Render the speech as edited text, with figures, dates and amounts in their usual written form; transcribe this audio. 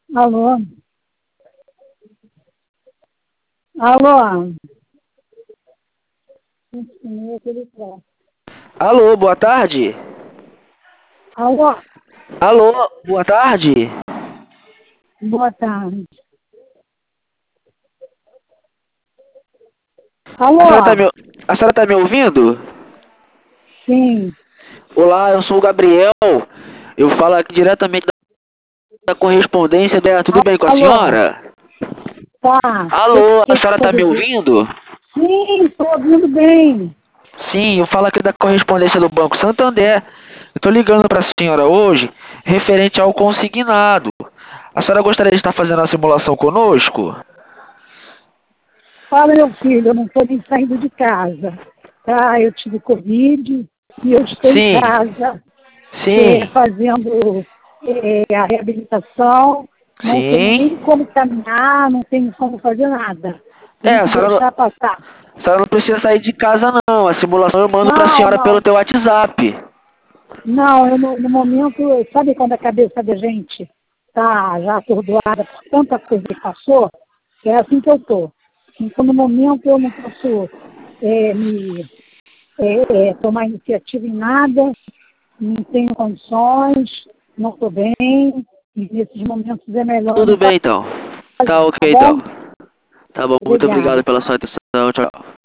Alô? Alô? Alô, boa tarde. Alô? Alô, boa tarde. Boa tarde. Alô? A senhora tá me ouvindo? Sim. Olá, eu sou o Gabriel. Eu falo aqui diretamente da correspondência dela. Tudo bem com a Alô? senhora? Tá. Alô, a Que senhora tá pode me dizer? ouvindo? Sim, estou ouvindo bem. Sim, eu falo aqui da correspondência do Banco Santander. Eu tô ligando para a senhora hoje, referente ao consignado. A senhora gostaria de estar fazendo a simulação conosco? Fala, meu filho, eu não estou nem saindo de casa. Tá? Eu tive Covid e eu estou em Sim, casa sim, fazendo a reabilitação. Não tenho sim. nem como caminhar, não tenho como fazer nada. Tem A que senhora, deixar passar. a senhora não precisa sair de casa não. A simulação eu mando para a Não, senhora pelo não. teu WhatsApp. Não, eu no momento, sabe quando a cabeça da gente está já atordoada por tanta coisa que passou? É assim que eu estou. Então, no momento, eu não posso tomar iniciativa em nada, não tenho condições, não estou bem, e nesses momentos é melhor não Tudo bem então. Tá fazer, ok tá então. bom? Tá bom, muito Obrigada. obrigado pela sua atenção. Tchau.